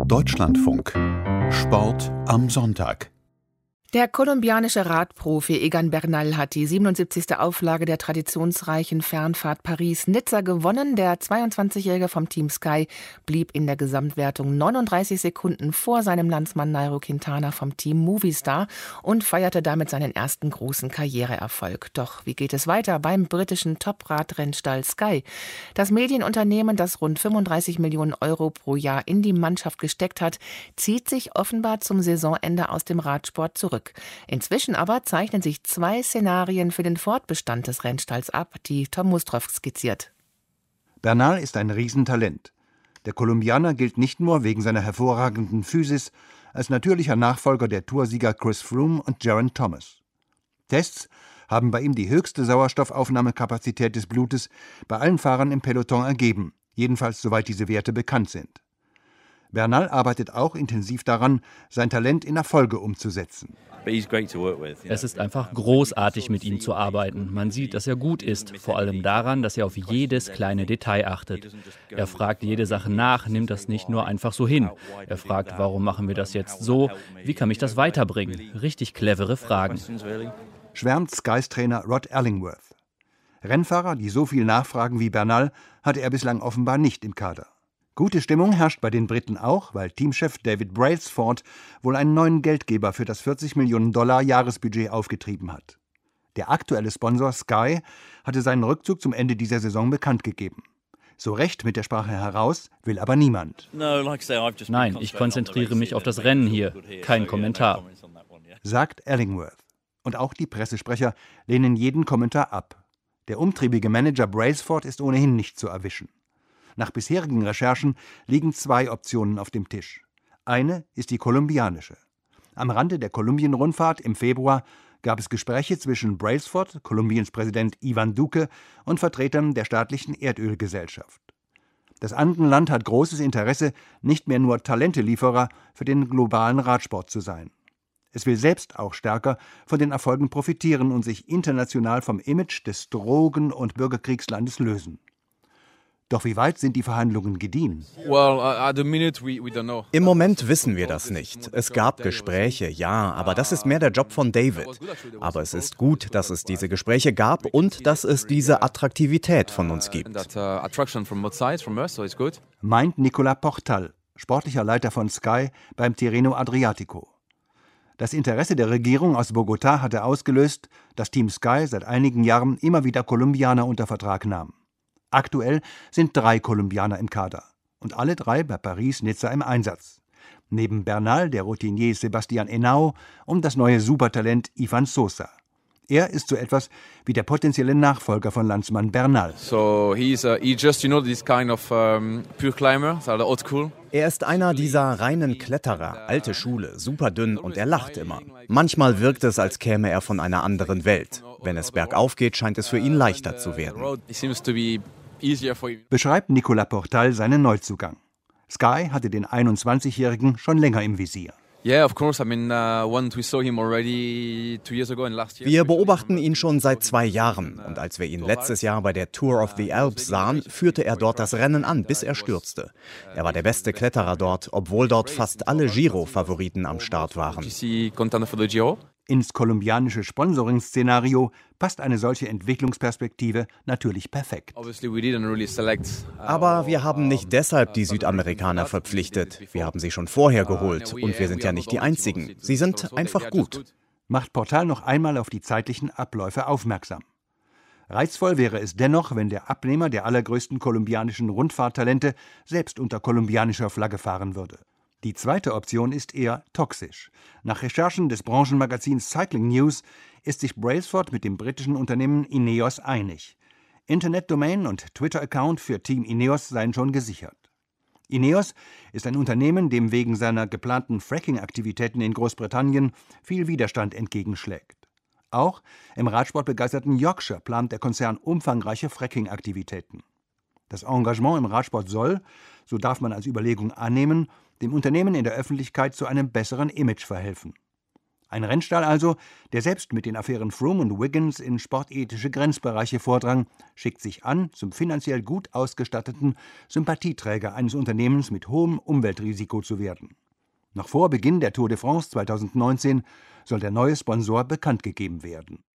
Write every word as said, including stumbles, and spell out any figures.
Deutschlandfunk. Sport am Sonntag. Der kolumbianische Radprofi Egan Bernal hat die siebenundsiebzigste Auflage der traditionsreichen Fernfahrt Paris-Nizza gewonnen. Der zweiundzwanzigjährige vom Team Sky blieb in der Gesamtwertung neununddreißig Sekunden vor seinem Landsmann Nairo Quintana vom Team Movistar und feierte damit seinen ersten großen Karriereerfolg. Doch wie geht es weiter beim britischen Top-Radrennstall Sky? Das Medienunternehmen, das rund fünfunddreißig Millionen Euro pro Jahr in die Mannschaft gesteckt hat, zieht sich offenbar zum Saisonende aus dem Radsport zurück. Inzwischen aber zeichnen sich zwei Szenarien für den Fortbestand des Rennstalls ab, die Tom Mustroff skizziert. Bernal ist ein Riesentalent. Der Kolumbianer gilt nicht nur wegen seiner hervorragenden Physis als natürlicher Nachfolger der Toursieger Chris Froome und Geraint Thomas. Tests haben bei ihm die höchste Sauerstoffaufnahmekapazität des Blutes bei allen Fahrern im Peloton ergeben, jedenfalls soweit diese Werte bekannt sind. Bernal arbeitet auch intensiv daran, sein Talent in Erfolge umzusetzen. Es ist einfach großartig, mit ihm zu arbeiten. Man sieht, dass er gut ist, vor allem daran, dass er auf jedes kleine Detail achtet. Er fragt jede Sache nach, nimmt das nicht nur einfach so hin. Er fragt, warum machen wir das jetzt so? Wie kann mich das weiterbringen? Richtig clevere Fragen. Schwärmt Skys Trainer Rod Ellingworth. Rennfahrer, die so viel nachfragen wie Bernal, hatte er bislang offenbar nicht im Kader. Gute Stimmung herrscht bei den Briten auch, weil Teamchef David Brailsford wohl einen neuen Geldgeber für das vierzig Millionen Dollar Jahresbudget aufgetrieben hat. Der aktuelle Sponsor Sky hatte seinen Rückzug zum Ende dieser Saison bekannt gegeben. So recht mit der Sprache heraus will aber niemand. Nein, ich konzentriere mich auf das Rennen hier. Kein Kommentar. Sagt Ellingworth. Und auch die Pressesprecher lehnen jeden Kommentar ab. Der umtriebige Manager Brailsford ist ohnehin nicht zu erwischen. Nach bisherigen Recherchen liegen zwei Optionen auf dem Tisch. Eine ist die kolumbianische. Am Rande der Kolumbien-Rundfahrt im Februar gab es Gespräche zwischen Brailsford, Kolumbiens Präsident Iván Duque und Vertretern der staatlichen Erdölgesellschaft. Das Andenland hat großes Interesse, nicht mehr nur Talentelieferer für den globalen Radsport zu sein. Es will selbst auch stärker von den Erfolgen profitieren und sich international vom Image des Drogen- und Bürgerkriegslandes lösen. Doch wie weit sind die Verhandlungen gediehen? Im Moment wissen wir das nicht. Es gab Gespräche, ja, aber das ist mehr der Job von David. Aber es ist gut, dass es diese Gespräche gab und dass es diese Attraktivität von uns gibt. Meint Nicola Portal, sportlicher Leiter von Sky beim Tirreno Adriatico. Das Interesse der Regierung aus Bogotá hatte ausgelöst, dass Team Sky seit einigen Jahren immer wieder Kolumbianer unter Vertrag nahm. Aktuell sind drei Kolumbianer im Kader und alle drei bei Paris-Nizza im Einsatz. Neben Bernal der Routinier Sebastián Henao und das neue Supertalent Ifan Sosa. Er ist so etwas wie der potenzielle Nachfolger von Landsmann Bernal. So he's uh, he just you know this kind of um, pure climber, so old school. Er ist einer dieser reinen Kletterer, alte Schule, super dünn und er lacht immer. Manchmal wirkt es, als käme er von einer anderen Welt. Wenn es bergauf geht, scheint es für ihn leichter zu werden. Beschreibt Nicola Portal seinen Neuzugang. Sky hatte den einundzwanzigjährigen schon länger im Visier. Wir beobachten ihn schon seit zwei Jahren und als wir ihn letztes Jahr bei der Tour of the Alps sahen, führte er dort das Rennen an, bis er stürzte. Er war der beste Kletterer dort, obwohl dort fast alle Giro-Favoriten am Start waren. Ins kolumbianische Sponsoring-Szenario passt eine solche Entwicklungsperspektive natürlich perfekt. Aber wir haben nicht deshalb die Südamerikaner verpflichtet. Wir haben sie schon vorher geholt und wir sind ja nicht die Einzigen. Sie sind einfach gut. Macht Portal noch einmal auf die zeitlichen Abläufe aufmerksam. Reizvoll wäre es dennoch, wenn der Abnehmer der allergrößten kolumbianischen Rundfahrttalente selbst unter kolumbianischer Flagge fahren würde. Die zweite Option ist eher toxisch. Nach Recherchen des Branchenmagazins Cycling News ist sich Brailsford mit dem britischen Unternehmen Ineos einig. Internetdomain und Twitter-Account für Team Ineos seien schon gesichert. Ineos ist ein Unternehmen, dem wegen seiner geplanten Fracking-Aktivitäten in Großbritannien viel Widerstand entgegenschlägt. Auch im radsportbegeisterten Yorkshire plant der Konzern umfangreiche Fracking-Aktivitäten. Das Engagement im Radsport soll, so darf man als Überlegung annehmen, dem Unternehmen in der Öffentlichkeit zu einem besseren Image verhelfen. Ein Rennstall also, der selbst mit den Affären Froome und Wiggins in sportethische Grenzbereiche vordrang, schickt sich an, zum finanziell gut ausgestatteten Sympathieträger eines Unternehmens mit hohem Umweltrisiko zu werden. Noch vor Beginn der Tour de France zweitausendneunzehn soll der neue Sponsor bekannt gegeben werden.